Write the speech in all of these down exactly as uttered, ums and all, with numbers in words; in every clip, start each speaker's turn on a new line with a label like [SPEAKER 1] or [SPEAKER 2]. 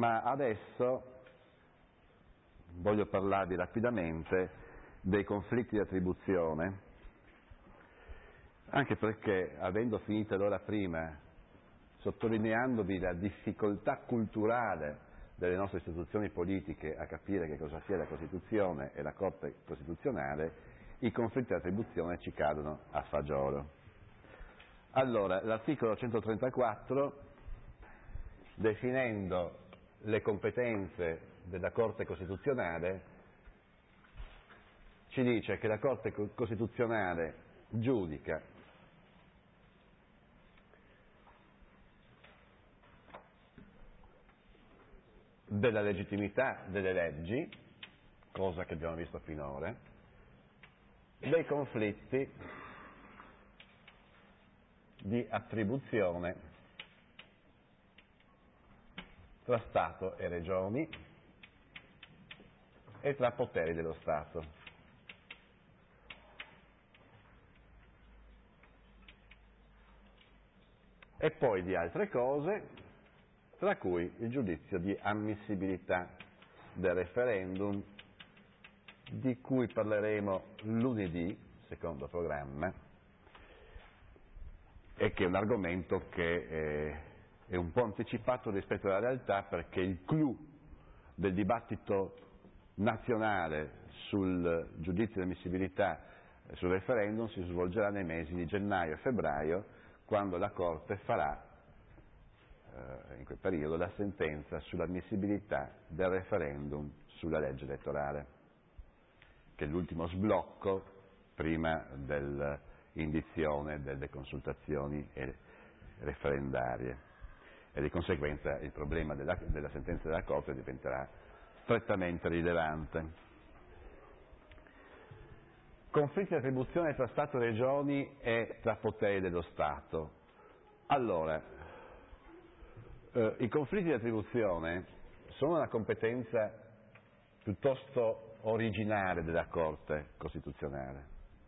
[SPEAKER 1] ma adesso voglio parlarvi rapidamente dei conflitti di attribuzione, anche perché, avendo finito l'ora prima, sottolineandovi la difficoltà culturale delle nostre istituzioni politiche a capire che cosa sia la Costituzione e la Corte Costituzionale, i conflitti di attribuzione ci cadono a fagiolo. Allora, l'articolo centotrentaquattro, definendo le competenze della Corte Costituzionale, ci dice che la Corte Costituzionale giudica della legittimità delle leggi, cosa che abbiamo visto finora, dei conflitti di attribuzione tra Stato e Regioni e tra poteri dello Stato. E poi di altre cose, tra cui il giudizio di ammissibilità del referendum, di cui parleremo lunedì, secondo programma, e che è un argomento che eh, è un po' anticipato rispetto alla realtà, perché il clou del dibattito nazionale sul giudizio di ammissibilità sul referendum si svolgerà nei mesi di gennaio e febbraio, quando la Corte farà eh, in quel periodo la sentenza sull'ammissibilità del referendum sulla legge elettorale, che è l'ultimo sblocco prima dell'indizione delle consultazioni referendarie. E di conseguenza il problema della, della sentenza della Corte diventerà strettamente rilevante. Conflitti di attribuzione tra Stato e Regioni e tra poteri dello Stato. Allora, eh, i conflitti di attribuzione sono una competenza piuttosto originale della Corte Costituzionale.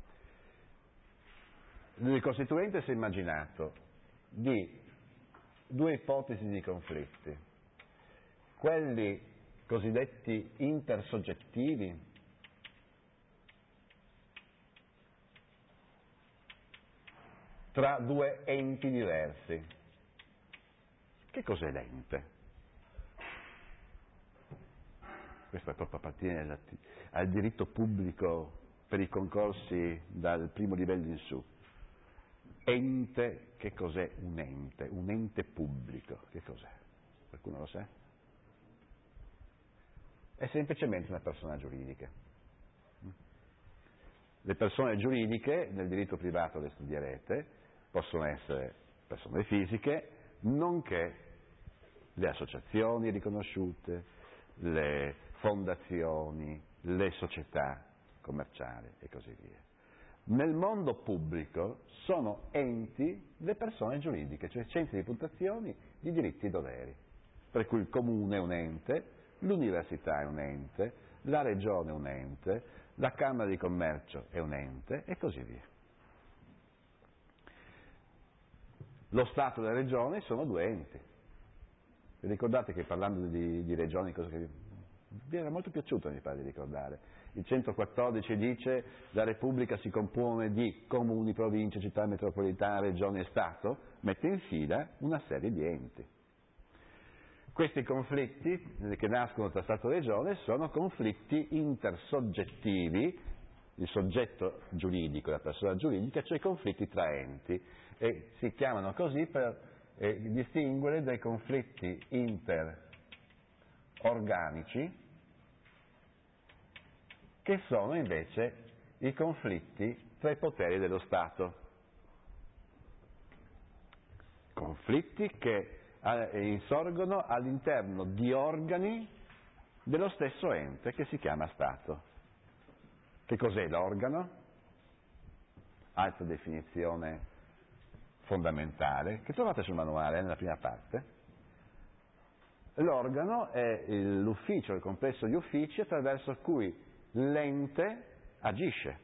[SPEAKER 1] Il Costituente si è immaginato di due ipotesi di conflitti: quelli cosiddetti intersoggettivi, tra due enti diversi. Che cos'è l'ente? Questo proprio appartiene al diritto pubblico per i concorsi dal primo livello in su. Ente, che cos'è un ente? Un ente pubblico, che cos'è? Qualcuno lo sa? È semplicemente una persona giuridica. Le persone giuridiche, nel diritto privato le studierete, possono essere persone fisiche, nonché le associazioni riconosciute, le fondazioni, le società commerciali e così via. Nel mondo pubblico sono enti le persone giuridiche, cioè centri di valutazione di diritti e doveri, per cui il comune è un ente, l'università è un ente, la regione è un ente, la Camera di Commercio è un ente e così via. Lo Stato e la Regione sono due enti. Vi ricordate che parlando di, di regioni, cosa che vi era molto piaciuto, mi pare di ricordare, il centoquattordici dice la Repubblica si compone di comuni, province, città metropolitane, regioni e Stato, mette in fila una serie di enti. Questi conflitti che nascono tra Stato e Regione sono conflitti intersoggettivi, il soggetto giuridico, la persona giuridica, cioè conflitti tra enti, e si chiamano così per eh, distinguere dai conflitti interorganici, che sono invece i conflitti tra i poteri dello Stato. Conflitti che eh, insorgono all'interno di organi dello stesso ente che si chiama Stato. Che cos'è l'organo? Altra definizione fondamentale, che trovate sul manuale, nella prima parte. L'organo è l'ufficio, il complesso di uffici attraverso cui l'ente agisce.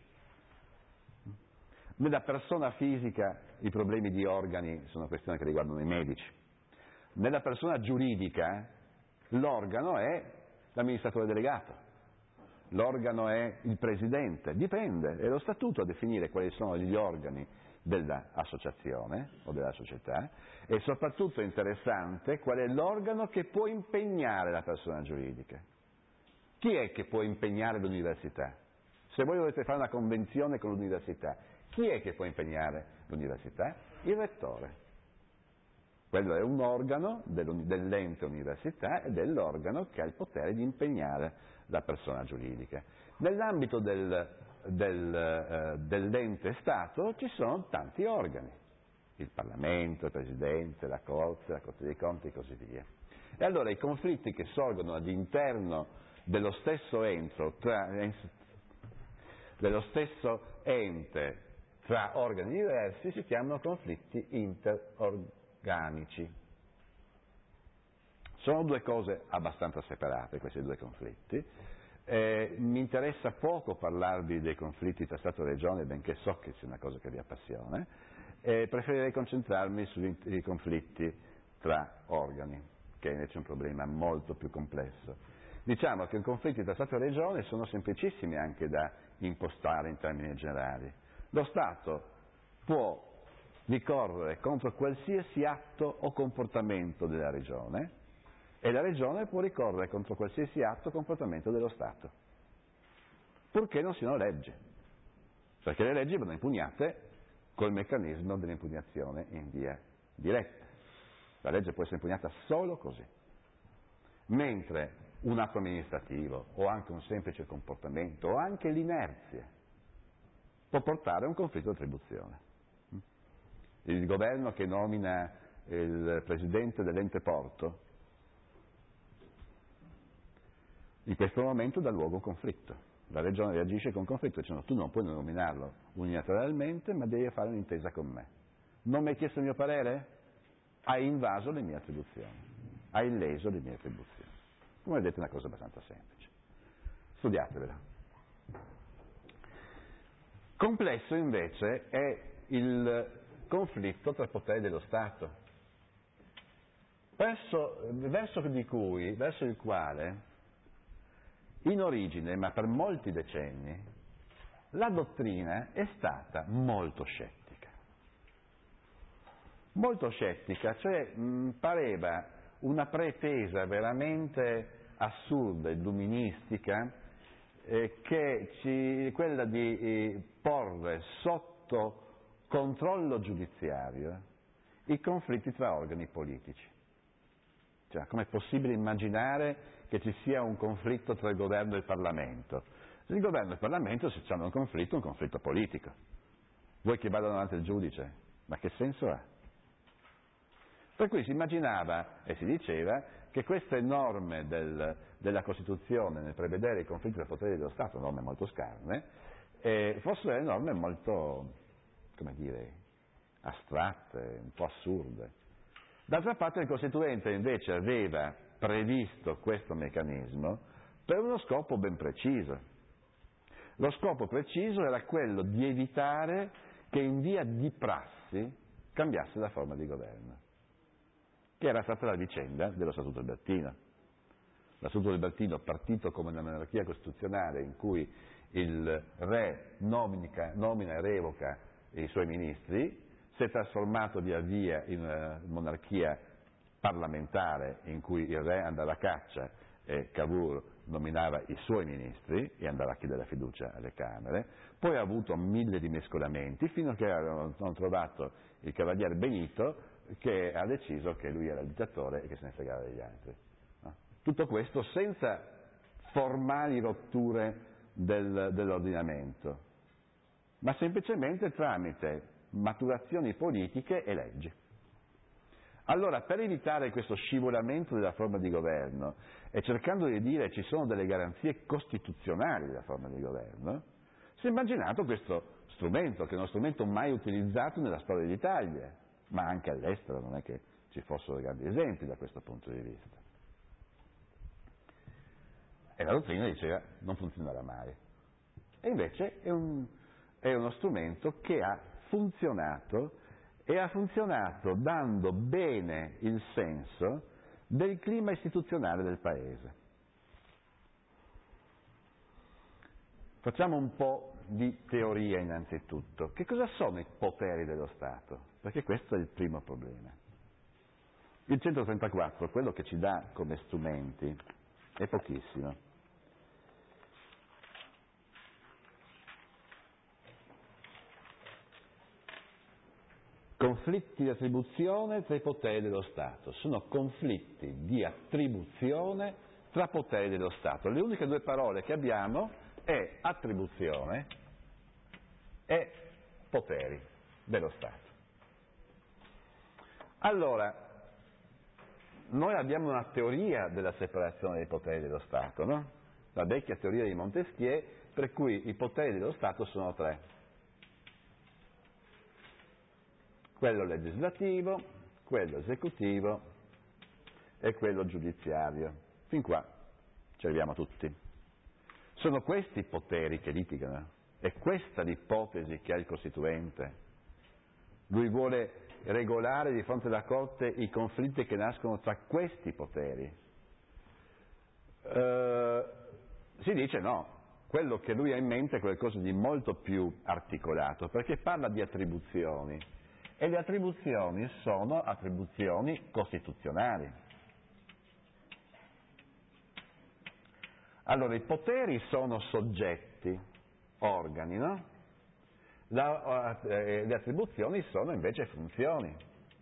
[SPEAKER 1] Nella persona fisica i problemi di organi sono questioni che riguardano i medici. Nella persona giuridica l'organo è l'amministratore delegato, l'organo è il presidente, dipende, è lo statuto a definire quali sono gli organi dell'associazione o della società, e soprattutto è interessante qual è l'organo che può impegnare la persona giuridica. Chi è che può impegnare l'università? Se voi volete fare una convenzione con l'università, chi è che può impegnare l'università? Il rettore. Quello è un organo dell'ente università ed è l'organo che ha il potere di impegnare la persona giuridica. Nell'ambito del, del, eh, dell'ente Stato ci sono tanti organi, il Parlamento, il Presidente, la Corte, la Corte dei Conti e così via. E allora i conflitti che sorgono all'interno dello stesso ente, tra, dello stesso ente tra organi diversi si chiamano conflitti interorganici. Sono due cose abbastanza separate questi due conflitti. Eh, mi interessa poco parlarvi dei conflitti tra Stato e Regione, benché so che sia una cosa che vi appassiona, eh, preferirei concentrarmi sui conflitti tra organi, che è invece un problema molto più complesso. Diciamo che i conflitti tra Stato e Regione sono semplicissimi anche da impostare in termini generali. Lo Stato può ricorrere contro qualsiasi atto o comportamento della Regione e la Regione può ricorrere contro qualsiasi atto o comportamento dello Stato, purché non siano leggi, perché le leggi vanno impugnate col meccanismo dell'impugnazione in via diretta. La legge può essere impugnata solo così, mentre un atto amministrativo o anche un semplice comportamento o anche l'inerzia può portare a un conflitto di attribuzione. Il governo che nomina il presidente dell'ente porto in questo momento dà luogo a un conflitto. La regione reagisce con conflitto dicendo tu non puoi nominarlo unilateralmente ma devi fare un'intesa con me. Non mi hai chiesto il mio parere? Hai invaso le mie attribuzioni, hai leso le mie attribuzioni. Come vedete è una cosa abbastanza semplice. Studiatevela. Complesso invece è il conflitto tra poteri dello Stato, verso, verso di cui, verso il quale in origine, ma per molti decenni, la dottrina è stata molto scettica. Molto scettica, cioè mh, pareva una pretesa veramente assurda, illuministica, eh, che ci, quella di eh, porre sotto controllo giudiziario i conflitti tra organi politici. Cioè, com'è possibile immaginare che ci sia un conflitto tra il governo e il Parlamento? Se il governo e il Parlamento se hanno un conflitto, è un conflitto politico. Vuoi che vadano davanti al giudice? Ma che senso ha? Per cui si immaginava e si diceva che queste norme del, della Costituzione nel prevedere i conflitti tra poteri dello Stato, norme molto scarne, eh, fossero delle norme molto, come dire, astratte, un po' assurde. D'altra parte il Costituente invece aveva previsto questo meccanismo per uno scopo ben preciso. Lo scopo preciso era quello di evitare che in via di prassi cambiasse la forma di governo, che era stata la vicenda dello Statuto Albertino. Lo Statuto Albertino, partito come una monarchia costituzionale in cui il re nominica, nomina e revoca i suoi ministri, si è trasformato via via in una monarchia parlamentare in cui il re andava a caccia e Cavour nominava i suoi ministri e andava a chiedere la fiducia alle Camere, poi ha avuto mille rimescolamenti fino a che hanno trovato il cavaliere Benito che ha deciso che lui era il dittatore e che se ne fregava degli altri. No? Tutto questo senza formali rotture del, dell'ordinamento, ma semplicemente tramite maturazioni politiche e leggi. Allora, per evitare questo scivolamento della forma di governo e cercando di dire ci sono delle garanzie costituzionali della forma di governo, si è immaginato questo strumento, che è uno strumento mai utilizzato nella storia d'Italia, ma anche all'estero, non è che ci fossero grandi esempi da questo punto di vista. E la dottrina diceva non funzionerà mai. E invece è, un, è uno strumento che ha funzionato e ha funzionato dando bene il senso del clima istituzionale del Paese. Facciamo un po' di teoria innanzitutto. Che cosa sono i poteri dello Stato? Perché questo è il primo problema. Il centotrentaquattro, quello che ci dà come strumenti, è pochissimo. Conflitti di attribuzione tra i poteri dello Stato. Sono conflitti di attribuzione tra poteri dello Stato. Le uniche due parole che abbiamo è attribuzione e poteri dello Stato. Allora, noi abbiamo una teoria della separazione dei poteri dello Stato, no? La vecchia teoria di Montesquieu, per cui i poteri dello Stato sono tre. Quello legislativo, quello esecutivo e quello giudiziario. Fin qua ci arriviamo tutti. Sono questi i poteri che litigano, è questa l'ipotesi che ha il Costituente. Lui vuole regolare di fronte alla Corte i conflitti che nascono tra questi poteri. Eh, si dice no, quello che lui ha in mente è qualcosa di molto più articolato, perché parla di attribuzioni, e le attribuzioni sono attribuzioni costituzionali. Allora, i poteri sono soggetti, organi, no? La, eh, le attribuzioni sono invece funzioni.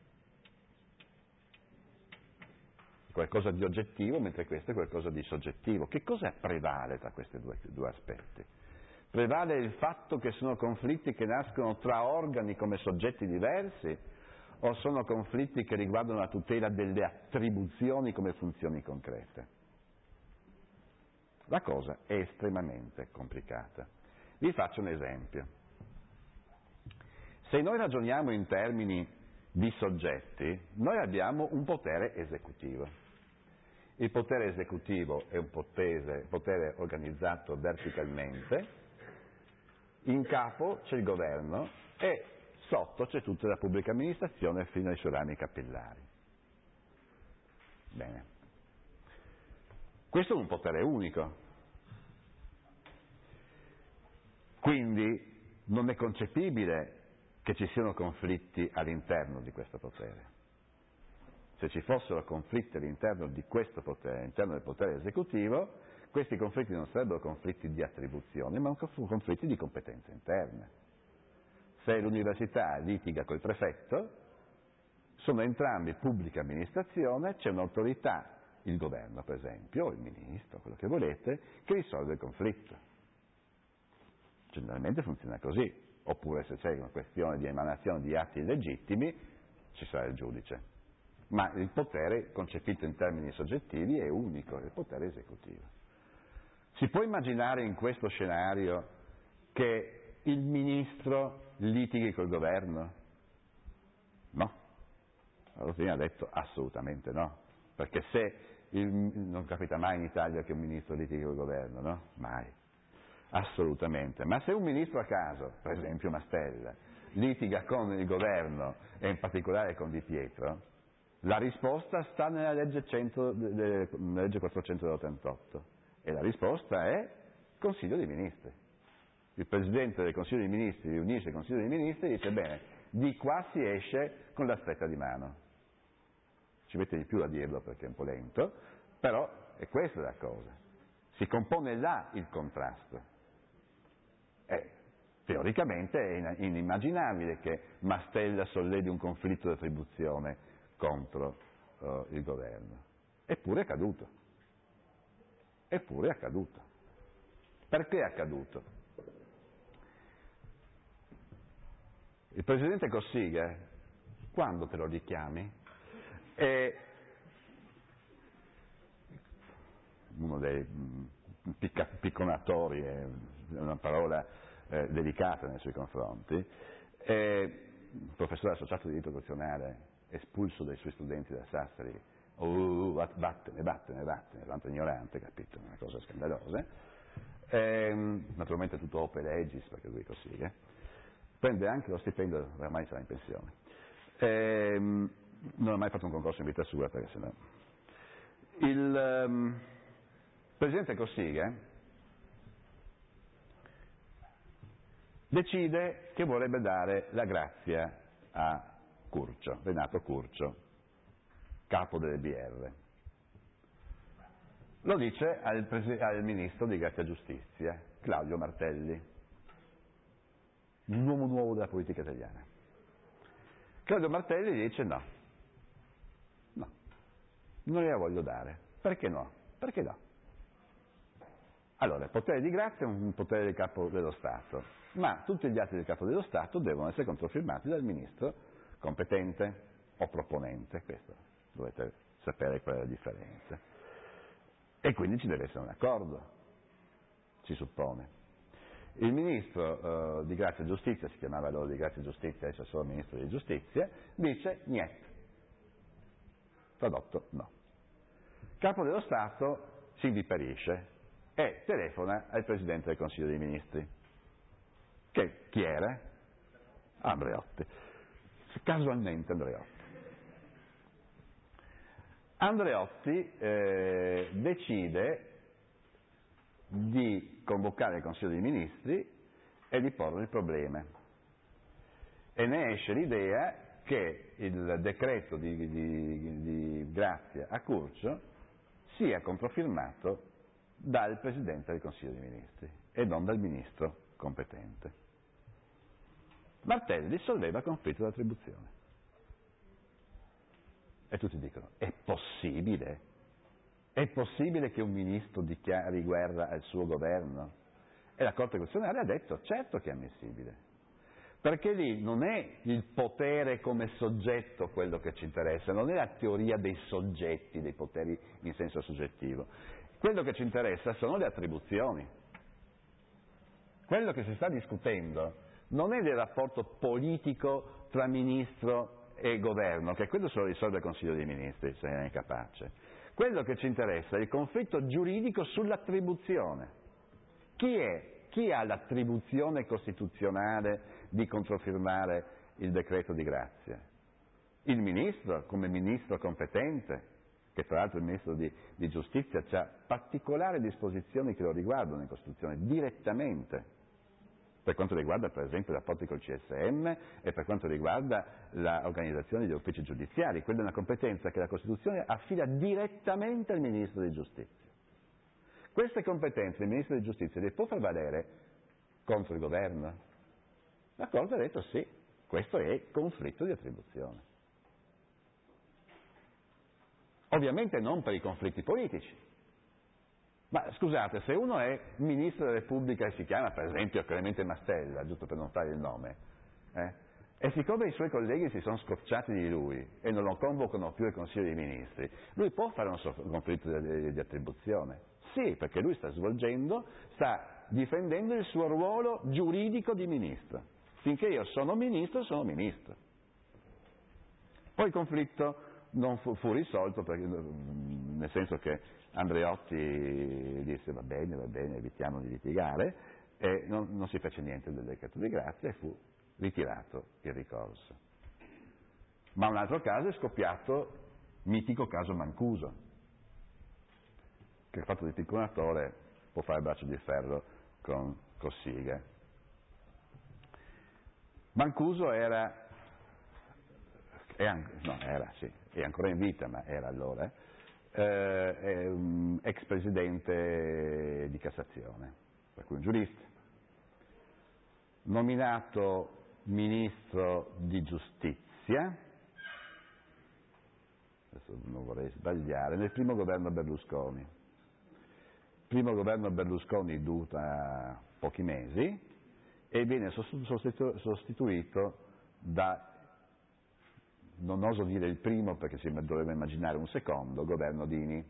[SPEAKER 1] Qualcosa di oggettivo, mentre questo è qualcosa di soggettivo. Che cosa prevale tra questi due, due aspetti? Prevale il fatto che sono conflitti che nascono tra organi come soggetti diversi, o sono conflitti che riguardano la tutela delle attribuzioni come funzioni concrete? La cosa è estremamente complicata. Vi faccio un esempio. Se noi ragioniamo in termini di soggetti, noi abbiamo un potere esecutivo. Il potere esecutivo è un potere, potere organizzato verticalmente, in capo c'è il governo e sotto c'è tutta la pubblica amministrazione fino ai suoi rami capillari. Bene. Questo è un potere unico, quindi non è concepibile che ci siano conflitti all'interno di questo potere. Se ci fossero conflitti all'interno di questo potere, all'interno del potere esecutivo, questi conflitti non sarebbero conflitti di attribuzione, ma conflitti di competenza interna. Se l'università litiga col prefetto, sono entrambi pubblica amministrazione, c'è un'autorità, il governo per esempio, o il ministro, quello che volete, che risolve il conflitto. Generalmente funziona così, oppure se c'è una questione di emanazione di atti illegittimi, ci sarà il giudice. Ma il potere, concepito in termini soggettivi, è unico, è il potere esecutivo. Si può immaginare in questo scenario che il ministro litighi col governo? No. La dottrina ha detto assolutamente no, perché se il, non capita mai in Italia che un ministro litighi col governo, no? Mai, assolutamente. Ma se un ministro a caso, per esempio Mastella, litiga con il governo e in particolare con Di Pietro, la risposta sta nella legge, cento, nella legge quattrocentottantotto e la risposta è Consiglio dei Ministri. Il Presidente del Consiglio dei Ministri riunisce il Consiglio dei Ministri e dice bene, di qua si esce con la stretta di mano. Ci mette di più a dirlo perché è un po' lento, però è questa la cosa. Si compone là il contrasto. E teoricamente è inimmaginabile che Mastella sollevi un conflitto di attribuzione contro uh, il governo. Eppure è accaduto. Eppure è accaduto. Perché è accaduto? Il Presidente Cossiga, quando te lo richiami, è uno dei picca, picconatori, è una parola eh, delicata nei suoi confronti, è un professore associato di diritto costituzionale, espulso dai suoi studenti da Sassari, oh, vattene, vattene, vattene, tanto ignorante, capito, una cosa scandalosa, e, naturalmente tutto opere legis, perché lui è Cossiga, prende anche lo stipendio, ormai sarà in pensione, e, non ha mai fatto un concorso in vita sua, perché sennò Il um, presidente Cossiga decide che vorrebbe dare la grazia a Curcio, Renato Curcio, capo delle B R. Lo dice al, al ministro di Grazia e Giustizia, Claudio Martelli, un uomo nuovo della politica italiana. Claudio Martelli dice no, no, non gliela voglio dare. Perché no? Perché no? Allora, il potere di grazia è un potere del capo dello Stato, ma tutti gli atti del capo dello Stato devono essere controfirmati dal ministro competente o proponente, questo dovete sapere qual è la differenza. E quindi ci deve essere un accordo, si suppone. Il ministro eh, di Grazia e Giustizia, si chiamava allora di Grazia e Giustizia, adesso è solo ministro di Giustizia, dice niente. Tradotto no. Il capo dello Stato si inviperisce e telefona al Presidente del Consiglio dei Ministri, che chi era? Andreotti. Casualmente Andreotti. Andreotti eh, decide di convocare il Consiglio dei Ministri e di porre il problema. E ne esce l'idea che il decreto di, di, di grazia a Curcio sia controfirmato dal Presidente del Consiglio dei Ministri e non dal Ministro competente. Martelli solleva conflitto di attribuzione. E tutti dicono, è possibile? È possibile che un ministro dichiari guerra al suo governo? E la Corte Costituzionale ha detto, certo che è ammissibile, perché lì non è il potere come soggetto quello che ci interessa, non è la teoria dei soggetti, dei poteri in senso soggettivo. Quello che ci interessa sono le attribuzioni. Quello che si sta discutendo non è del rapporto politico tra ministro e governo, che quello se lo risolve il Consiglio dei Ministri, se ne è capace. Quello che ci interessa è il conflitto giuridico sull'attribuzione. Chi è? Chi ha l'attribuzione costituzionale di controfirmare il decreto di grazia? Il ministro, come ministro competente, che tra l'altro il ministro di, di giustizia ha particolari disposizioni che lo riguardano in Costituzione, direttamente, per quanto riguarda per esempio i rapporti col C S M e per quanto riguarda l'organizzazione degli uffici giudiziari. Quella è una competenza che la Costituzione affida direttamente al Ministro di Giustizia. Queste competenze il Ministro di Giustizia le può far valere contro il governo? La Corte ha detto sì, questo è conflitto di attribuzione. Ovviamente non per i conflitti politici. Ma scusate, se uno è Ministro della Repubblica e si chiama per esempio Clemente Mastella, giusto per non fare il nome, eh, e siccome i suoi colleghi si sono scocciati di lui e non lo convocano più al Consiglio dei Ministri, lui può fare un conflitto di, di attribuzione? Sì, perché lui sta svolgendo, sta difendendo il suo ruolo giuridico di Ministro. Finché io sono Ministro, sono Ministro. Poi il conflitto non fu, fu risolto perché, nel senso che Andreotti disse va bene, va bene, evitiamo di litigare, e non, non si fece niente del decreto di grazia e fu ritirato il ricorso. Ma un altro caso è scoppiato, mitico caso Mancuso, che fatto di picconatore può fare braccio di ferro con Cossiga. Mancuso era, è, no, era, sì, è ancora in vita, ma era allora, eh, è un ex presidente di Cassazione, per cui un giurista, nominato ministro di giustizia, adesso non vorrei sbagliare, nel primo governo Berlusconi. Il primo governo Berlusconi dura pochi mesi e viene sostituito da, non oso dire il primo perché si dovrebbe immaginare un secondo, governo Dini.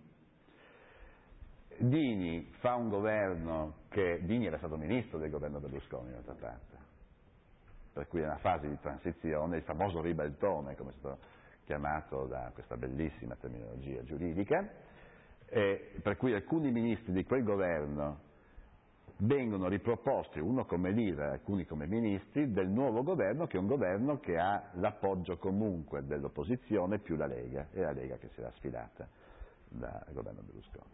[SPEAKER 1] Dini fa un governo che, Dini era stato ministro del governo Berlusconi d'altra parte, per cui è una fase di transizione, il famoso ribaltone, come è stato chiamato da questa bellissima terminologia giuridica, e per cui alcuni ministri di quel governo vengono riproposti, uno come leader, alcuni come ministri, del nuovo governo, che è un governo che ha l'appoggio comunque dell'opposizione più la Lega, è la Lega che si era sfilata. dal governo Berlusconi.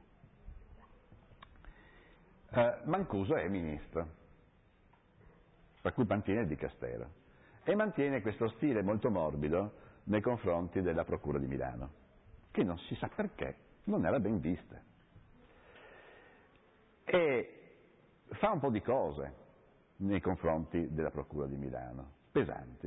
[SPEAKER 1] Eh, Mancuso è ministro, per cui mantiene il dicastero e mantiene questo stile molto morbido nei confronti della Procura di Milano, che non si sa perché non era ben vista. E fa un po' di cose nei confronti della Procura di Milano, pesanti.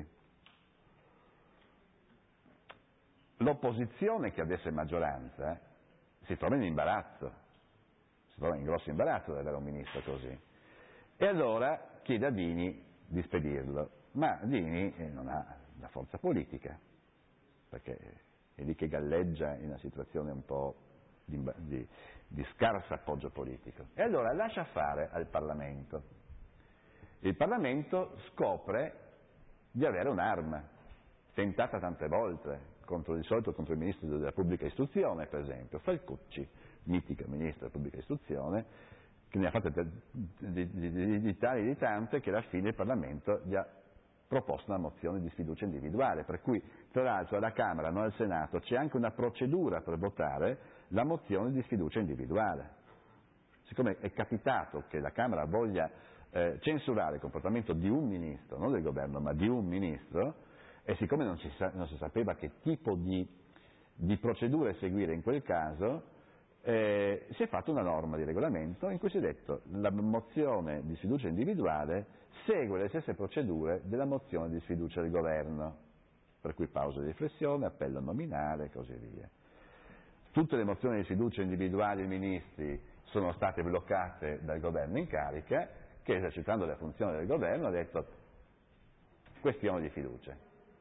[SPEAKER 1] L'opposizione, che adesso è maggioranza, si trova in imbarazzo, si trova in grosso imbarazzo ad avere un ministro così. E allora chiede a Dini di spedirlo, ma Dini non ha la forza politica, perché è lì che galleggia in una situazione un po' di, di, di scarso appoggio politico. E allora lascia fare al Parlamento. Il Parlamento scopre di avere un'arma, tentata tante volte, contro di solito contro il ministro della pubblica istruzione, per esempio, Falcucci, mitico ministro della pubblica istruzione, che ne ha fatte di, di, di, di tali di tante che alla fine il Parlamento gli ha proposto una mozione di sfiducia individuale, per cui tra l'altro alla Camera, non al Senato, c'è anche una procedura per votare la mozione di sfiducia individuale. Siccome è capitato che la Camera voglia eh, censurare il comportamento di un ministro, non del governo, ma di un ministro, e siccome non, ci sa, non si sapeva che tipo di, di procedure seguire in quel caso, eh, si è fatta una norma di regolamento in cui si è detto che la mozione di sfiducia individuale segue le stesse procedure della mozione di sfiducia del governo, per cui pausa di riflessione, appello nominale e così via. Tutte le mozioni di sfiducia individuali ai ministri sono state bloccate dal governo in carica, che esercitando le funzioni del governo ha detto questione di fiducia.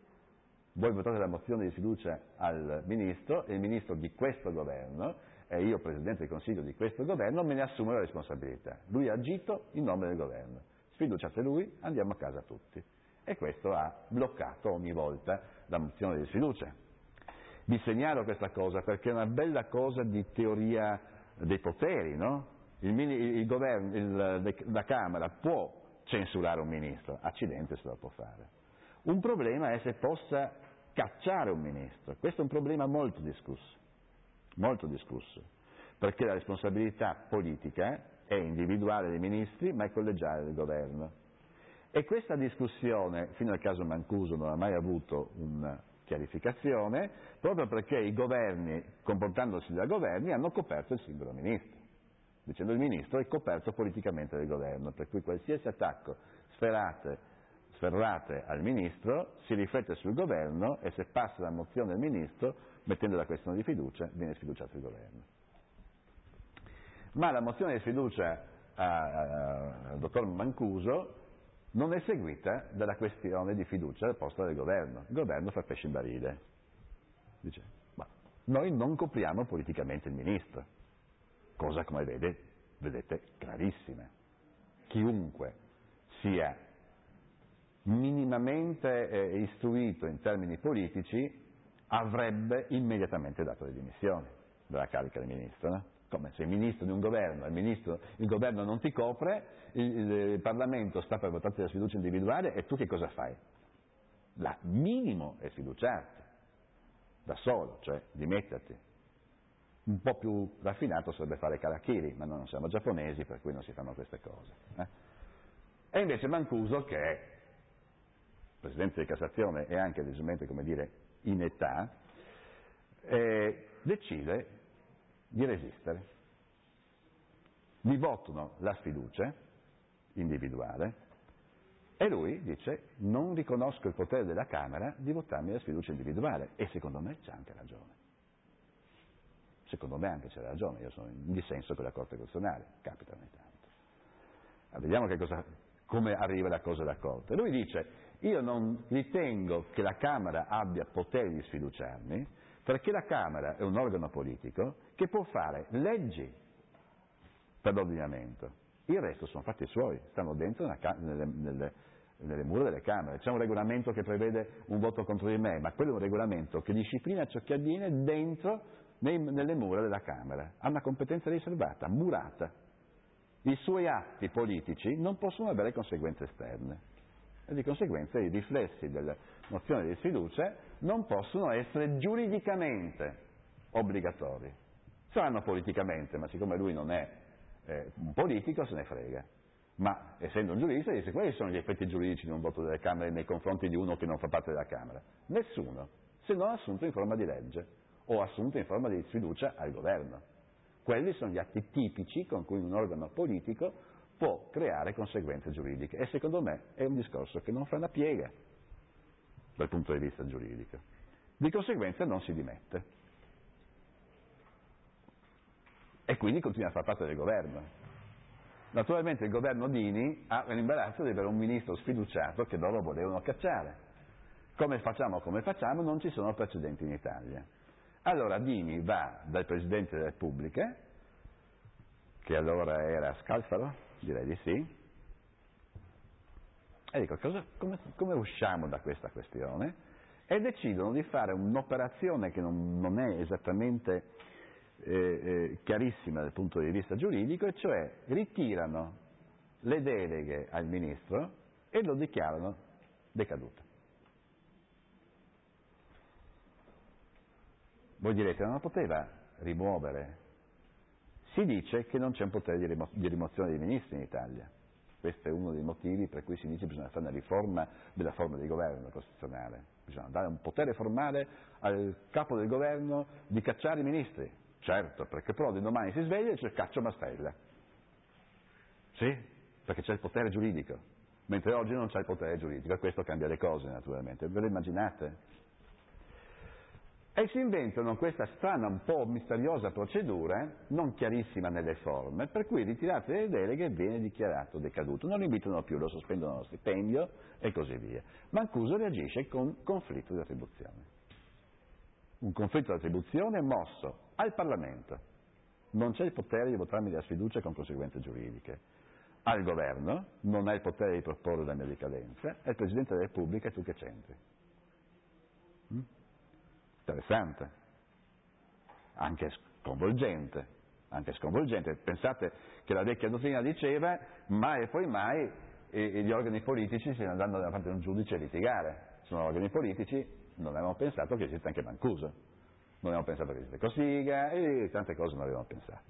[SPEAKER 1] Voi votate la mozione di fiducia al ministro e il ministro di questo governo e io, Presidente del Consiglio di questo governo, me ne assumo la responsabilità. Lui ha agito in nome del governo. Sfiduciate lui, andiamo a casa tutti. E questo ha bloccato ogni volta la mozione di sfiducia. Vi segnalo questa cosa perché è una bella cosa di teoria dei poteri, no? Il, il governo, il, la Camera può censurare un ministro, accidente se lo può fare. Un problema è se possa cacciare un ministro, questo è un problema molto discusso, molto discusso, perché la responsabilità politica è individuale dei ministri ma è collegiale del governo. E questa discussione, fino al caso Mancuso, non ha mai avuto una chiarificazione, proprio perché i governi, comportandosi da governi, hanno coperto il singolo ministro, dicendo il ministro è coperto politicamente dal governo, per cui qualsiasi attacco sferrate sferrate al ministro, si riflette sul governo e se passa la mozione del ministro, mettendo la questione di fiducia, viene sfiduciato il governo. Ma la mozione di sfiducia al dottor Mancuso non è seguita dalla questione di fiducia posta dal governo. Il governo fa pesce in barile. Dice, ma noi non copriamo politicamente il ministro, cosa come vede, vedete gravissima. Chiunque sia minimamente eh, istruito in termini politici avrebbe immediatamente dato le dimissioni dalla carica di ministro, no? Come sei ministro di un governo, il, ministro, il governo non ti copre, il, il Parlamento sta per votarti la sfiducia individuale e tu che cosa fai? La minimo è sfiduciarti da solo, cioè dimetterti. Un po' più raffinato sarebbe fare Karakiri, ma noi non siamo giapponesi per cui non si fanno queste cose. Eh? E invece Mancuso, che è Presidente di Cassazione e anche decisamente, come dire, in età, eh, decide di resistere. Gli votano la sfiducia individuale e lui dice non riconosco il potere della Camera di votarmi la sfiducia individuale e secondo me c'ha anche ragione. Secondo me anche c'è ragione, io sono in dissenso con la Corte Costituzionale, capita ogni tanto. Ma vediamo che cosa, come arriva la cosa alla Corte. Lui dice io non ritengo che la Camera abbia potere di sfiduciarmi perché la Camera è un organo politico che può fare leggi per l'ordinamento, il resto sono fatti suoi, stanno dentro una, nelle, nelle, nelle mura delle Camere. C'è un regolamento che prevede un voto contro di me, ma quello è un regolamento che disciplina ciò che avviene dentro nei, nelle mura della Camera, ha una competenza riservata, murata. I suoi atti politici non possono avere conseguenze esterne. E di conseguenza i riflessi della mozione di sfiducia non possono essere giuridicamente obbligatori. Saranno politicamente, ma siccome lui non è eh, un politico se ne frega. Ma essendo un giurista dice quali sono gli effetti giuridici di un voto delle Camere nei confronti di uno che non fa parte della Camera? Nessuno, se non assunto in forma di legge o assunto in forma di sfiducia al governo. Quelli sono gli atti tipici con cui un organo politico può creare conseguenze giuridiche e secondo me è un discorso che non fa una piega dal punto di vista giuridico. Di conseguenza non si dimette e quindi continua a far parte del governo. Naturalmente il governo Dini ha l'imbarazzo di avere un ministro sfiduciato che loro volevano cacciare. Come facciamo come facciamo, non ci sono precedenti in Italia. Allora Dini va dal Presidente della Repubblica, che allora era Scalfaro, direi di sì, e dico cosa, come, come usciamo da questa questione? E decidono di fare un'operazione che non, non è esattamente Eh, eh, chiarissima dal punto di vista giuridico, e cioè ritirano le deleghe al ministro e lo dichiarano decaduto. Voi direte, non lo poteva rimuovere? Si dice che non c'è un potere di, rimo- di rimozione dei ministri in Italia. Questo è uno dei motivi per cui si dice che bisogna fare una riforma della forma di governo costituzionale. Bisogna dare un potere formale al capo del governo di cacciare i ministri. Certo, perché però di domani si sveglia e dice caccio Mastella. Sì, perché c'è il potere giuridico, mentre oggi non c'è il potere giuridico e questo cambia le cose naturalmente. Ve lo immaginate? E si inventano questa strana, un po' misteriosa procedura, non chiarissima nelle forme, per cui ritirate le deleghe viene dichiarato decaduto. Non lo invitano più, lo sospendono lo stipendio e così via. Mancuso reagisce con conflitto di attribuzione. Un conflitto di attribuzione mosso al Parlamento. Non c'è il potere di votarmi la sfiducia con conseguenze giuridiche. Al governo non ha il potere di proporre la mia decadenza, è il Presidente della Repubblica e tu che c'entri. Mm? Interessante. Anche sconvolgente. Anche sconvolgente. Pensate che la vecchia dottrina diceva mai e poi mai e, e gli organi politici se ne andranno davanti a un giudice a litigare. Sono organi politici. Non avevamo pensato che esiste anche Mancuso, non avevamo pensato che esiste Cossiga e tante cose non avevamo pensato.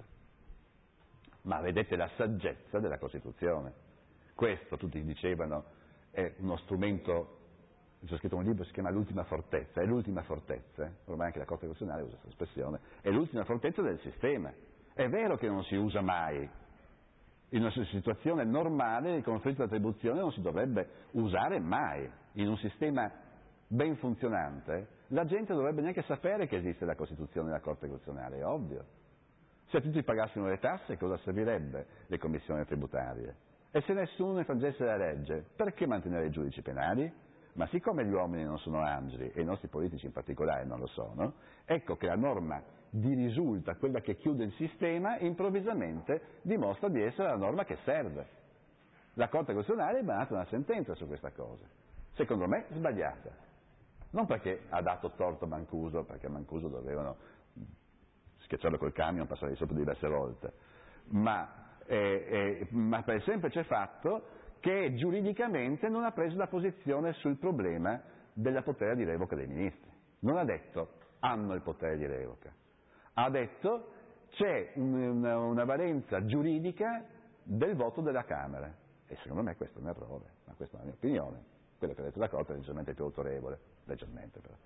[SPEAKER 1] Ma vedete la saggezza della Costituzione. Questo, tutti dicevano, è uno strumento, c'è scritto un libro che si chiama L'ultima fortezza, è l'ultima fortezza, ormai anche la Corte Costituzionale usa questa espressione, è l'ultima fortezza del sistema. È vero che non si usa mai. In una situazione normale il conflitto di attribuzione non si dovrebbe usare mai. In un sistema ben funzionante, la gente dovrebbe neanche sapere che esiste la Costituzione e la Corte Costituzionale, è ovvio. Se tutti pagassimo le tasse, cosa servirebbe le commissioni tributarie? E se nessuno infrangesse la legge, perché mantenere i giudici penali? Ma siccome gli uomini non sono angeli, e i nostri politici in particolare non lo sono, ecco che la norma di risulta, quella che chiude il sistema, improvvisamente dimostra di essere la norma che serve. La Corte Costituzionale ha emanato una sentenza su questa cosa, secondo me sbagliata. Non perché ha dato torto a Mancuso, perché a Mancuso dovevano schiacciarlo col camion, passare di sopra diverse volte, ma, eh, eh, ma per il semplice fatto che giuridicamente non ha preso la posizione sul problema del potere di revoca dei ministri. Non ha detto hanno il potere di revoca, ha detto c'è un, una, una valenza giuridica del voto della Camera e secondo me questo è un errore, ma questa è la mia opinione. Quello che ha detto la Corte è leggermente più autorevole, leggermente però.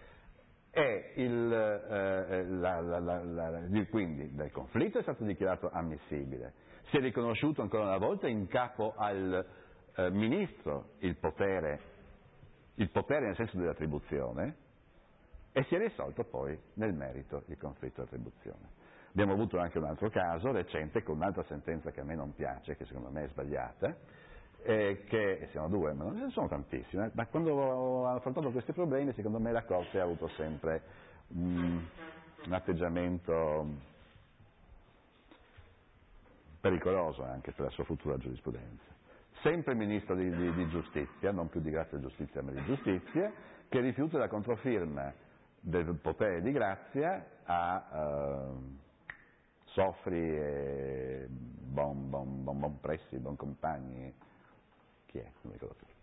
[SPEAKER 1] E il, eh, la, la, la, la, quindi il conflitto è stato dichiarato ammissibile, si è riconosciuto ancora una volta in capo al eh, ministro il potere, il potere nel senso dell'attribuzione e si è risolto poi nel merito il conflitto di attribuzione. Abbiamo avuto anche un altro caso recente con un'altra sentenza che a me non piace, che secondo me è sbagliata, Eh, che siamo due, ma non ce ne sono tantissime, ma quando ho affrontato questi problemi secondo me la Corte ha avuto sempre um, un atteggiamento pericoloso anche per la sua futura giurisprudenza. Sempre ministro di, di, di giustizia, non più di grazia e giustizia ma di giustizia, che rifiuta la controfirma del potere di grazia a uh, Sofri e Bon, bon, bon, bon Pressi, Bon Compagni. Chi è? Non mi ricordo più.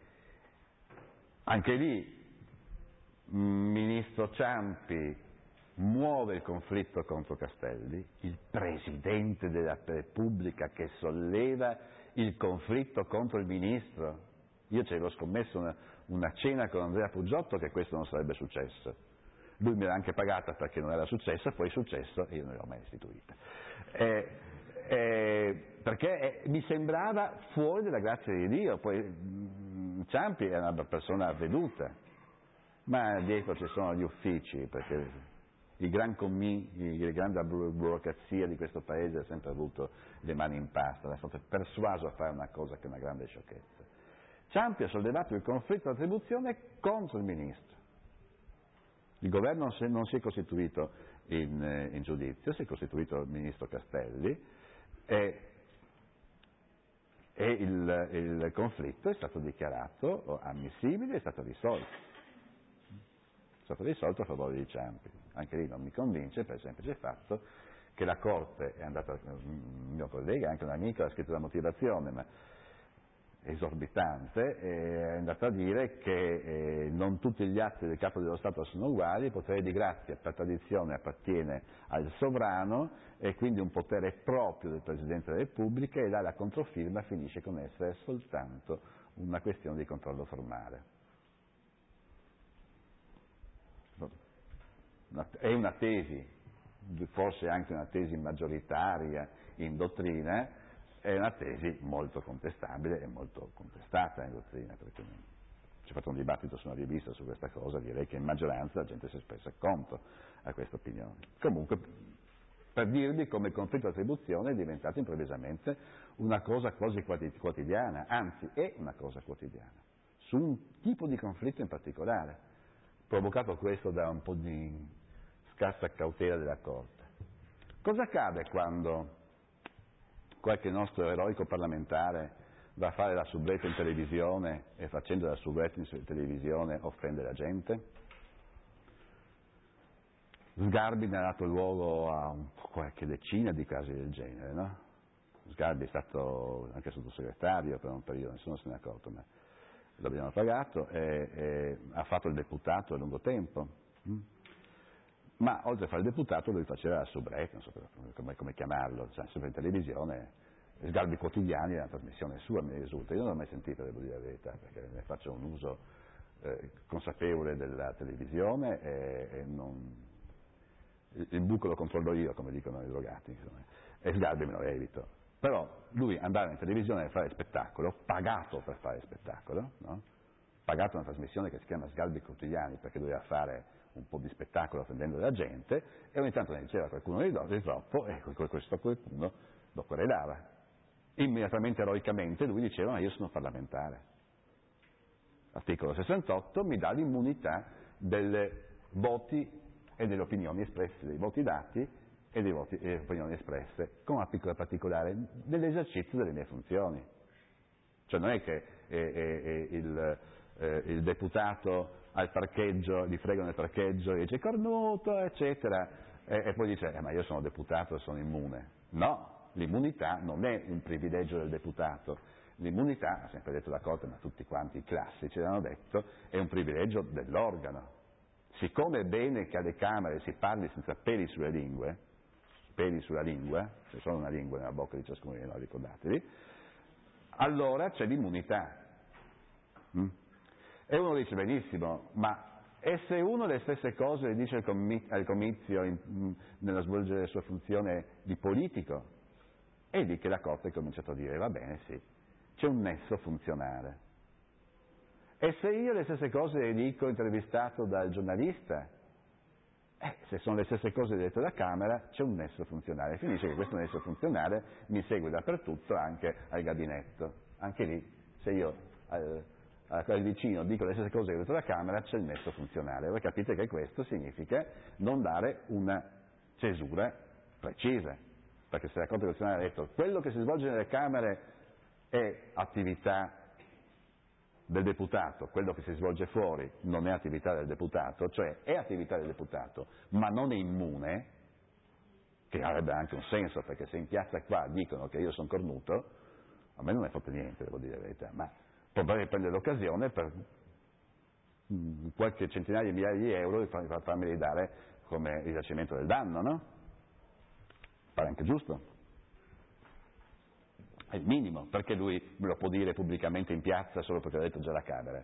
[SPEAKER 1] Anche lì, ministro Ciampi muove il conflitto contro Castelli, il Presidente della Repubblica che solleva il conflitto contro il Ministro. Io ci avevo scommesso una, una cena con Andrea Puggiotto che questo non sarebbe successo. Lui me l'ha anche pagata perché non era successo, poi è successo e io non l'ho mai istituita. Eh, eh, perché eh, mi sembrava fuori dalla grazia di Dio, poi mh, Ciampi è una persona avveduta, ma dietro ci sono gli uffici, perché il gran commi, la grande burocrazia di questo paese ha sempre avuto le mani in pasta, è stato persuaso a fare una cosa che è una grande sciocchezza. Ciampi ha sollevato il conflitto di attribuzione contro il ministro. Il governo non si, non si è costituito in, in giudizio, si è costituito il ministro Castelli e, e il, il conflitto è stato dichiarato ammissibile e è stato risolto. È stato risolto a favore di Ciampi. Anche lì non mi convince per il semplice fatto che la Corte è andata, un mio collega, anche un amico, ha scritto la motivazione, ma esorbitante, è andato a dire che eh, non tutti gli atti del Capo dello Stato sono uguali, il potere di grazia per tradizione appartiene al sovrano e quindi un potere proprio del Presidente della Repubblica e là la controfirma finisce con essere soltanto una questione di controllo formale. È una tesi, forse anche una tesi maggioritaria in dottrina, è una tesi molto contestabile e molto contestata in dottrina, perché c'è fatto un dibattito su una rivista su questa cosa, direi che in maggioranza la gente si è espressa contro a questa opinione. Comunque, per dirvi come il conflitto di attribuzione è diventato improvvisamente una cosa quasi quotidiana, anzi è una cosa quotidiana, su un tipo di conflitto in particolare, provocato questo da un po' di scarsa cautela della Corte. Cosa accade quando qualche nostro eroico parlamentare va a fare la soubretta in televisione e facendo la soubretta in televisione offende la gente? Sgarbi ne ha dato luogo a un, qualche decina di casi del genere, no? Sgarbi è stato anche sottosegretario per un periodo, nessuno se ne è accorto, ma l'abbiamo pagato, e, e ha fatto il deputato a lungo tempo. Mm? Ma oltre a fare il deputato lui faceva la soubrette, non so come, come chiamarlo, cioè, sempre in televisione, Sgarbi quotidiani, è una trasmissione sua, mi risulta. Io non l'ho mai sentita, devo dire la verità, perché ne faccio un uso eh, consapevole della televisione e, e non, il buco lo controllo io, come dicono i drogati, insomma, e Sgarbi me lo evito. Però lui andava in televisione a fare spettacolo, pagato per fare spettacolo, no? Pagato una trasmissione che si chiama Sgarbi Quotidiani perché doveva fare un po' di spettacolo offendendo la gente, e ogni tanto ne diceva qualcuno di troppo e questo qualcuno lo querelava. Immediatamente, eroicamente, lui diceva: ma io sono parlamentare. Articolo sessantotto mi dà l'immunità dei voti e delle opinioni espresse, dei voti dati e dei voti e delle opinioni espresse, con una piccola particolare dell'esercizio delle mie funzioni. Cioè non è che eh, eh, il, eh, il deputato al parcheggio, gli fregano il parcheggio e dice cornuto, eccetera, e, e poi dice eh, ma io sono deputato e sono immune. No, l'immunità non è un privilegio del deputato, l'immunità, ha sempre detto la Corte, ma tutti quanti i classici l'hanno detto, è un privilegio dell'organo. Siccome è bene che alle Camere si parli senza peli sulle lingue, peli sulla lingua, c'è solo una lingua nella bocca di ciascuno di noi, ricordatevi, allora c'è l'immunità. Mm? E uno dice benissimo, ma e se uno le stesse cose le dice al, commi- al comizio in, mh, nello svolgere la sua funzione di politico? È lì che la Corte ha cominciato a dire va bene, sì, c'è un nesso funzionale. E se io le stesse cose le dico intervistato dal giornalista? Eh, se sono le stesse cose dette da Camera, c'è un nesso funzionale. Finisce che questo nesso funzionale mi segue dappertutto, anche al gabinetto. Anche lì, se io al, al vicino dico le stesse cose che ho detto da Camera, c'è il nesso funzionale. Voi capite che questo significa non dare una cesura precisa. Perché se la Corte Costituzionale ha detto quello che si svolge nelle Camere è attività del deputato, quello che si svolge fuori non è attività del deputato, cioè è attività del deputato, ma non è immune, che avrebbe anche un senso, perché se in piazza qua dicono che io sono cornuto, a me non è fatto niente, devo dire la verità, ma potrei prendere l'occasione per qualche centinaia di migliaia di euro e farmeli dare come risarcimento del danno, no? Pare anche giusto. È il minimo, perché lui me lo può dire pubblicamente in piazza solo perché l'ha detto già la Camera?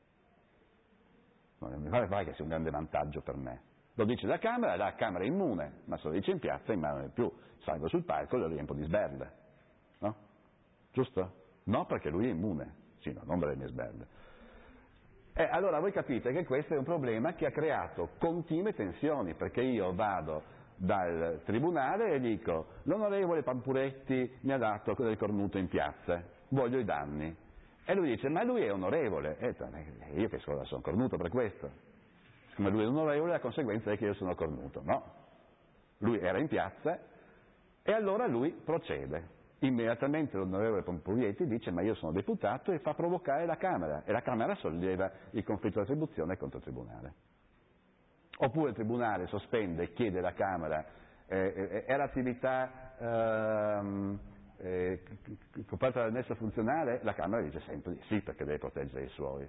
[SPEAKER 1] Non mi pare, pare che sia un grande vantaggio per me. Lo dice la Camera, la Camera è immune, ma se lo dice in piazza in mano non è più. Salgo sul palco e lo riempo di sberle. No? Giusto? No, perché lui è immune. Sì, no, non delle mie sberle. E allora voi capite che questo è un problema che ha creato continue tensioni, perché io vado dal tribunale e dico: l'onorevole Pampuretti mi ha dato del cornuto in piazza, voglio i danni. E lui dice: ma lui è onorevole. E io che sono, sono cornuto per questo. Siccome lui è onorevole, la conseguenza è che io sono cornuto. No, lui era in piazza e allora lui procede. Immediatamente l'onorevole Pampuretti dice: ma io sono deputato, e fa provocare la Camera, e la Camera solleva il conflitto di attribuzione contro il tribunale. Oppure il tribunale sospende e chiede alla Camera: eh, è l'attività ehm, eh, coperta dal nesso funzionale? La Camera dice sempre di sì, perché deve proteggere i suoi.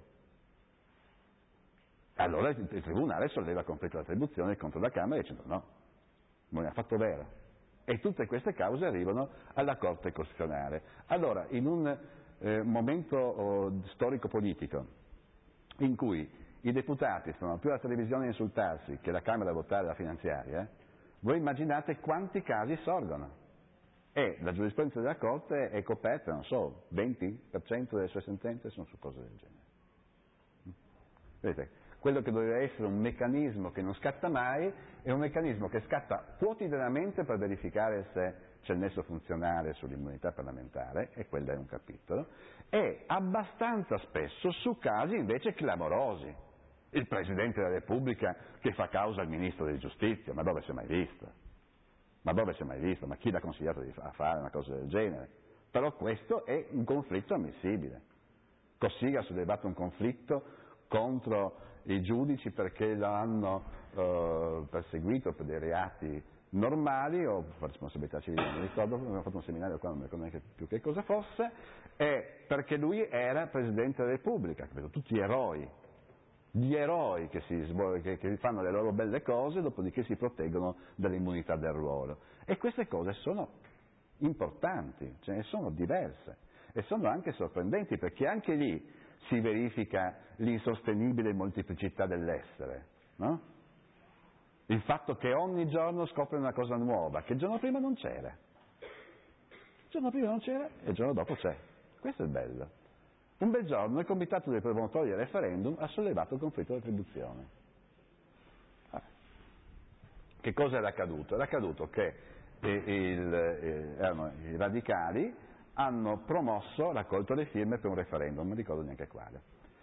[SPEAKER 1] Allora il, il tribunale solleva conflitto di attribuzione contro la Camera dicendo: no, non è affatto vero. E tutte queste cause arrivano alla Corte Costituzionale. Allora, in un eh, momento oh, storico-politico in cui i deputati stanno più alla televisione a insultarsi che la Camera a votare la finanziaria, voi immaginate quanti casi sorgono. E la giurisprudenza della Corte è coperta, non so, venti per cento delle sue sentenze sono su cose del genere. Vedete? Quello che doveva essere un meccanismo che non scatta mai è un meccanismo che scatta quotidianamente per verificare se c'è il nesso funzionale sull'immunità parlamentare, e quello è un capitolo, e abbastanza spesso su casi invece clamorosi. Il Presidente della Repubblica che fa causa al Ministro di Giustizia, ma dove si è mai visto? Ma dove si è mai visto? Ma chi l'ha consigliato di fare una cosa del genere? Però questo è un conflitto ammissibile. Cossiga ha sollevato un conflitto contro i giudici perché lo hanno eh, perseguito per dei reati normali o per responsabilità civile, non mi ricordo, abbiamo fatto un seminario qua, non mi ricordo neanche più che cosa fosse, e perché lui era Presidente della Repubblica, credo, tutti eroi, gli eroi che, si, che, che fanno le loro belle cose, dopodiché si proteggono dall'immunità del ruolo. E queste cose sono importanti, ce ne sono diverse, e sono anche sorprendenti, perché anche lì si verifica l'insostenibile molteplicità dell'essere, no? Il fatto che ogni giorno scopre una cosa nuova, che il giorno prima non c'era. Il giorno prima non c'era e il giorno dopo c'è. Questo è il bello. Un bel giorno il comitato dei promotori del referendum ha sollevato il conflitto di attribuzione. Ah. Che cosa era accaduto? Era accaduto che il, il, eh, erano i radicali hanno promosso, raccolto le firme per un referendum, non mi ricordo neanche quale.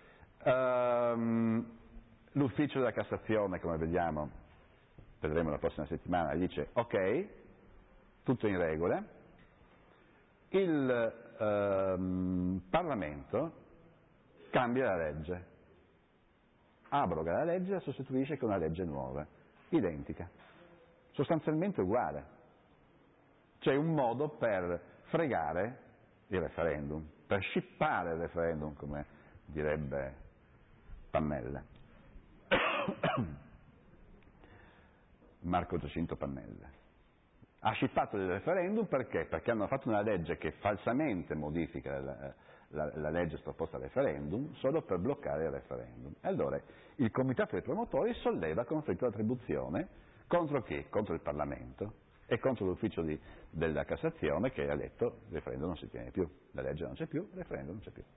[SPEAKER 1] Um, l'ufficio della Cassazione, come vediamo, vedremo la prossima settimana, dice ok, tutto in regola. Il um, Parlamento cambia la legge, abroga la legge e la sostituisce con una legge nuova, identica, sostanzialmente uguale. C'è un modo per fregare il referendum, per scippare il referendum, come direbbe Pannella. Marco Giacinto Pannella. Ha scippato il referendum perché? Perché hanno fatto una legge che falsamente modifica la, la, la legge sottoposta al referendum solo per bloccare il referendum. E allora il comitato dei promotori solleva conflitto di attribuzione contro chi? Contro il Parlamento e contro l'ufficio di, della Cassazione, che ha detto il referendum non si tiene più, la legge non c'è più, il referendum non c'è più.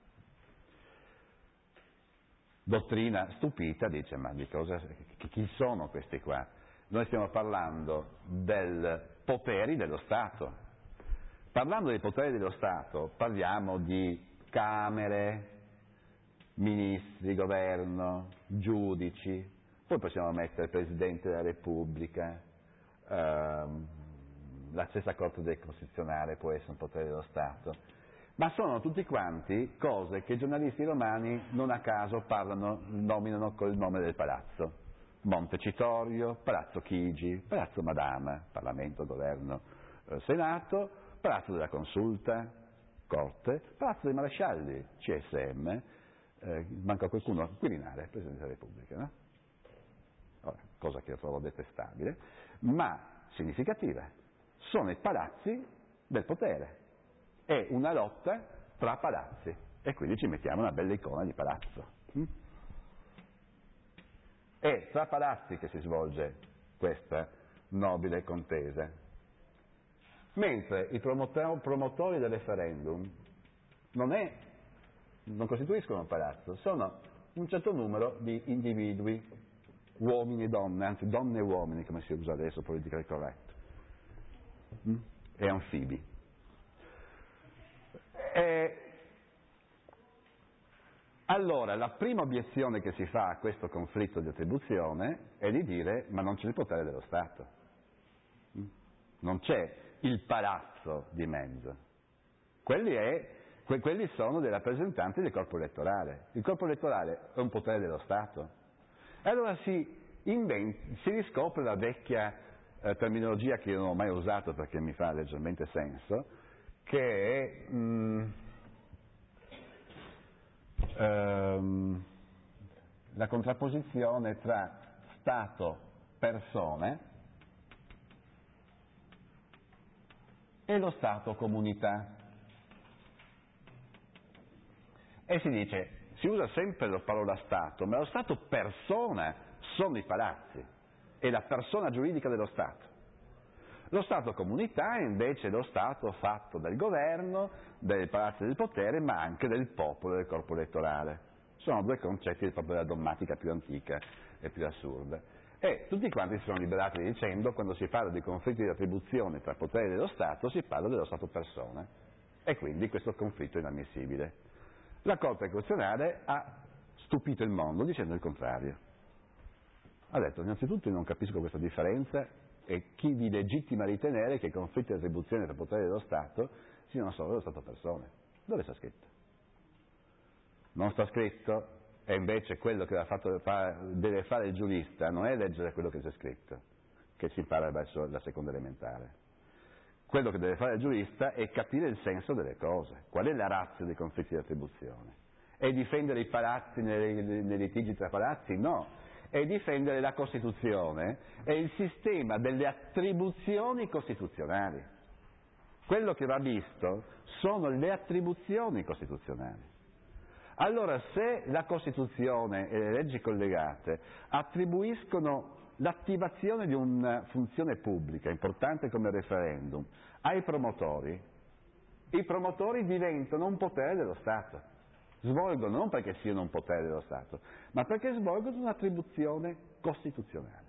[SPEAKER 1] Dottrina stupita dice: ma di cosa, chi sono questi qua? Noi stiamo parlando dei poteri dello Stato. Parlando dei poteri dello Stato parliamo di Camere, ministri, governo, giudici, poi possiamo mettere il Presidente della Repubblica, ehm, la stessa Corte Costituzionale può essere un potere dello Stato, ma sono tutti quanti cose che i giornalisti romani non a caso parlano, nominano col nome del palazzo. Montecitorio, Palazzo Chigi, Palazzo Madama, Parlamento, Governo, eh, Senato, Palazzo della Consulta, Corte, Palazzo dei Marescialli, C S M, eh, manca qualcuno, Quirinale, Presidente della Repubblica, no? cosa che io trovo detestabile, ma significativa. Sono i palazzi del potere, è una lotta tra palazzi e quindi ci mettiamo una bella icona di palazzo. È tra palazzi che si svolge questa nobile contesa, mentre i promotori del referendum non, è, non costituiscono un palazzo, sono un certo numero di individui, uomini e donne, anzi donne e uomini come si usa adesso, politically correct, e anfibi. E allora la prima obiezione che si fa a questo conflitto di attribuzione è di dire ma non c'è il potere dello Stato, non c'è il palazzo di mezzo, quelli, è, que, quelli sono dei rappresentanti del corpo elettorale, il corpo elettorale è un potere dello Stato. E allora si, invent, si riscopre la vecchia eh, terminologia che io non ho mai usato perché mi fa leggermente senso, che è mh, ehm, la contrapposizione tra Stato-persone e lo Stato-comunità. E si dice, si usa sempre la parola Stato, ma lo Stato-persona sono i palazzi, è la persona giuridica dello Stato. Lo Stato-comunità è invece lo Stato fatto dal governo, dai palazzi del potere, ma anche del popolo e del corpo elettorale. Sono due concetti proprio della dogmatica più antica e più assurda. E tutti quanti si sono liberati dicendo, quando si parla di conflitti di attribuzione tra potere dello Stato, si parla dello Stato-persona. E quindi questo conflitto è inammissibile. La Corte Costituzionale ha stupito il mondo dicendo il contrario. Ha detto, innanzitutto io non capisco questa differenza e chi vi legittima a ritenere che i conflitti di attribuzione tra potere dello Stato siano solo dello Stato-persone. Dove sta scritto? Non sta scritto, e invece quello che fatto, fa, deve fare il giurista non è leggere quello che c'è scritto, che si impara verso la seconda elementare. Quello che deve fare il giurista è capire il senso delle cose. Qual è la razza dei conflitti di attribuzione? È difendere i palazzi nei, nei litigi tra palazzi? No, è difendere la Costituzione e il sistema delle attribuzioni costituzionali. Quello che va visto sono le attribuzioni costituzionali. Allora, se la Costituzione e le leggi collegate attribuiscono l'attivazione di una funzione pubblica importante come il referendum ai promotori, i promotori diventano un potere dello Stato, svolgono non perché siano un potere dello Stato, ma perché svolgono un'attribuzione costituzionale.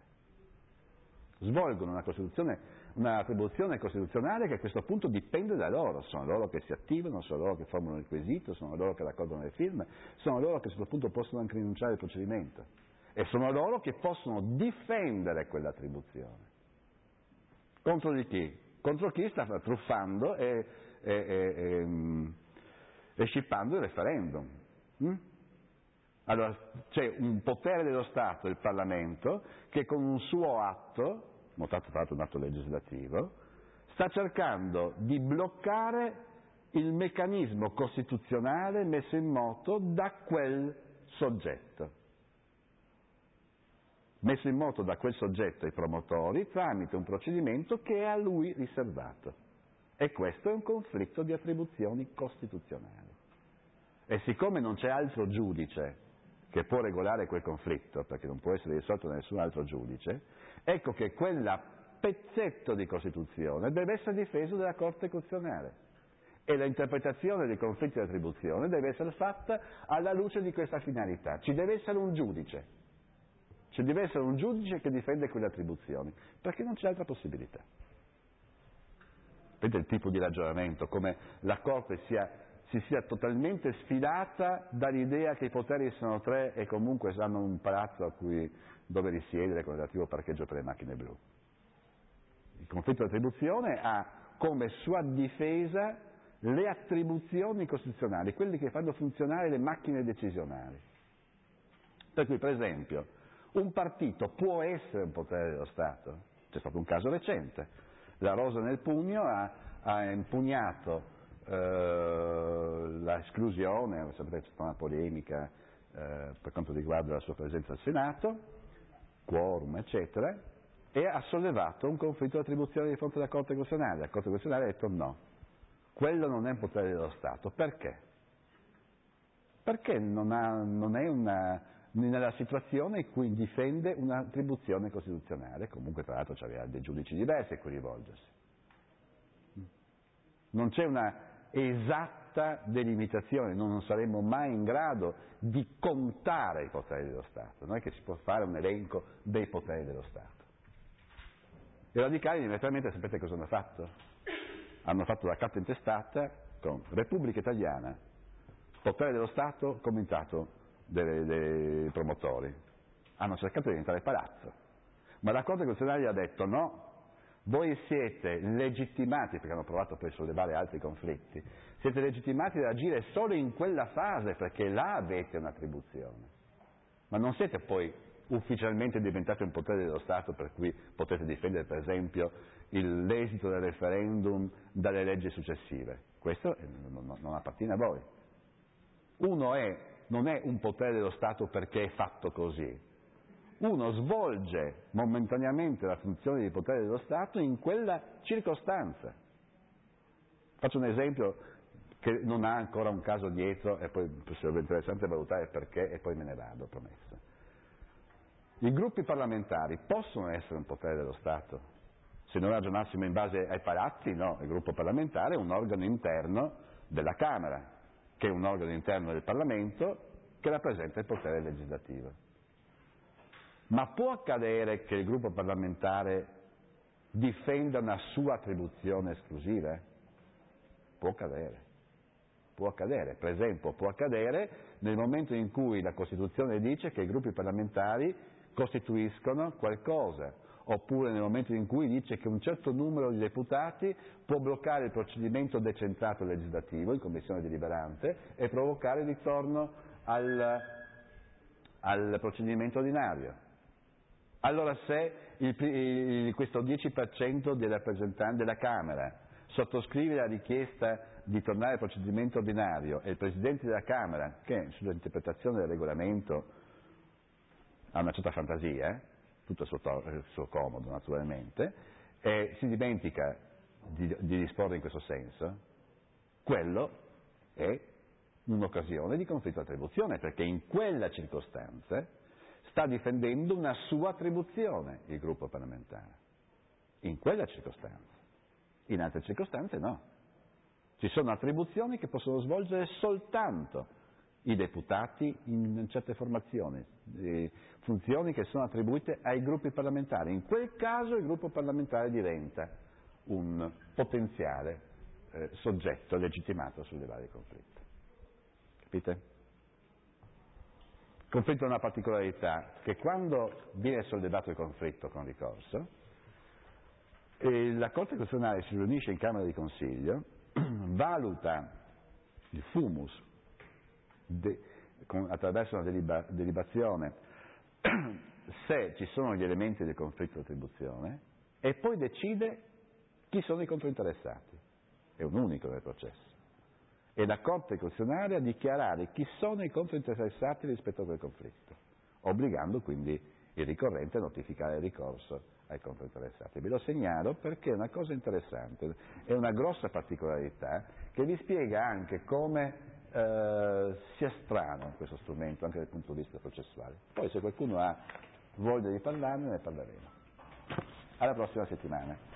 [SPEAKER 1] Svolgono una costituzione, un'attribuzione costituzionale che a questo punto dipende da loro, sono loro che si attivano, sono loro che formano il quesito, sono loro che raccolgono le firme, sono loro che a questo punto possono anche rinunciare al procedimento e sono loro che possono difendere quell'attribuzione. Contro di chi? Contro chi sta truffando e, e, e, e, e scippando il referendum. Hm? Allora c'è un potere dello Stato, il Parlamento, che con un suo atto, notato tra l'altro un atto legislativo, sta cercando di bloccare il meccanismo costituzionale messo in moto da quel soggetto. Messo in moto da quel soggetto ai promotori tramite un procedimento che è a lui riservato. E questo è un conflitto di attribuzioni costituzionali. E siccome non c'è altro giudice che può regolare quel conflitto, perché non può essere risolto da nessun altro giudice, ecco che quella pezzetto di Costituzione deve essere difeso dalla Corte Costituzionale e l'interpretazione dei conflitti di attribuzione deve essere fatta alla luce di questa finalità. Ci deve essere un giudice, ci deve essere un giudice che difende quelle attribuzioni, perché non c'è altra possibilità. Vedete il tipo di ragionamento, come la Corte sia si sia totalmente sfilata dall'idea che i poteri sono tre e comunque hanno un palazzo a cui, dove risiedere con relativo parcheggio per le macchine blu. Il conflitto di attribuzione ha come sua difesa le attribuzioni costituzionali, quelli che fanno funzionare le macchine decisionali. Per cui, per esempio, un partito può essere un potere dello Stato. C'è stato un caso recente. La Rosa nel Pugno ha, ha impugnato Uh, la esclusione, sapete c'è stata una polemica uh, per quanto riguarda la sua presenza al Senato, quorum, eccetera, e ha sollevato un conflitto di attribuzione di fronte alla Corte Costituzionale. La Corte Costituzionale ha detto no, quello non è un potere dello Stato. Perché? Perché non, ha, non è una, nella situazione in cui difende un'attribuzione costituzionale. Comunque tra l'altro c'aveva dei giudici diversi a cui rivolgersi. Non c'è una esatta delimitazione, non saremmo mai in grado di contare i poteri dello Stato, non è che si può fare un elenco dei poteri dello Stato. I radicali immediatamente sapete cosa hanno fatto? Hanno fatto la carta intestata con Repubblica Italiana, potere dello Stato, comitato dei, dei promotori. Hanno cercato di diventare palazzo, ma la Corte Costituzionale ha detto no, voi siete legittimati, perché hanno provato poi a sollevare altri conflitti, siete legittimati ad agire solo in quella fase perché là avete un'attribuzione, ma non siete poi ufficialmente diventati un potere dello Stato per cui potete difendere per esempio il, l'esito del referendum dalle leggi successive. Questo non, non appartiene a voi. Uno è, non è un potere dello Stato perché è fatto così. Uno svolge momentaneamente la funzione di potere dello Stato in quella circostanza. Faccio un esempio che non ha ancora un caso dietro e poi sarebbe interessante valutare perché e poi me ne vado, promesso. I gruppi parlamentari possono essere un potere dello Stato? Se noi ragionassimo in base ai palazzi, no, il gruppo parlamentare è un organo interno della Camera, che è un organo interno del Parlamento che rappresenta il potere legislativo. Ma può accadere che il gruppo parlamentare difenda una sua attribuzione esclusiva? Può accadere. Può accadere. Per esempio, può accadere nel momento in cui la Costituzione dice che i gruppi parlamentari costituiscono qualcosa, oppure nel momento in cui dice che un certo numero di deputati può bloccare il procedimento decentrato legislativo in commissione deliberante e provocare il ritorno al, al procedimento ordinario. Allora se il, il, questo dieci per cento dei rappresentanti della Camera sottoscrive la richiesta di tornare al procedimento ordinario e il Presidente della Camera, che sull'interpretazione del regolamento ha una certa fantasia, eh? tutto a suo, to- suo comodo naturalmente, e si dimentica di, di disporre in questo senso, quello è un'occasione di conflitto di attribuzione, perché in quella circostanza sta difendendo una sua attribuzione il gruppo parlamentare, in quella circostanza. In altre circostanze no. Ci sono attribuzioni che possono svolgere soltanto i deputati in certe formazioni, eh, funzioni che sono attribuite ai gruppi parlamentari. In quel caso il gruppo parlamentare diventa un potenziale eh, soggetto legittimato a sollevare il conflitto. Capite? Il conflitto ha una particolarità, che quando viene sollevato il conflitto con ricorso, e la Corte Costituzionale si riunisce in Camera di Consiglio, valuta il fumus de, con, attraverso una deliba, delibazione se ci sono gli elementi del conflitto di attribuzione e poi decide chi sono i controinteressati. È un unico nel processo. E la Corte Costituzionale a dichiarare chi sono i controinteressati rispetto a quel conflitto, obbligando quindi il ricorrente a notificare il ricorso ai controinteressati. Ve lo segnalo perché è una cosa interessante, è una grossa particolarità che vi spiega anche come eh, sia strano questo strumento anche dal punto di vista processuale. Poi se qualcuno ha voglia di parlarne ne parleremo. Alla prossima settimana.